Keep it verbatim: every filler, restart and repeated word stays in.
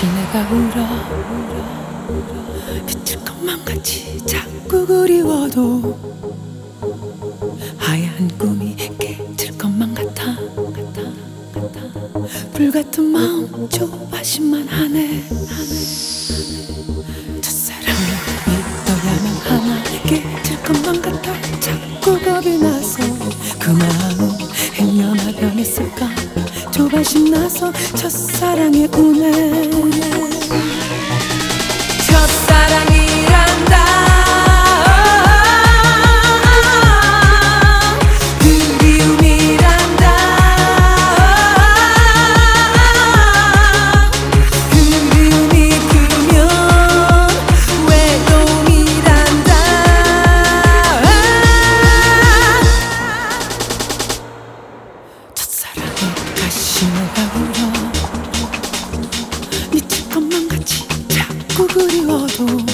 다시 내가 울어 비칠 것만 같이 자꾸 그리워도 하얀 꿈이 깨질 것만 같아 불같은 마음 조바심만 하네 첫사랑이 믿어야만 하나 깨질 것만 같아 자꾸 겁이 나서 그 마음 헤매나가면 했을까 조바심 나서 첫사랑에 우네 첫사랑이란다 그리움이란다 그리움이 크면 외로움이란다 첫사랑에 다시 내가 울어 미칠 것만 같이 자꾸 그리워도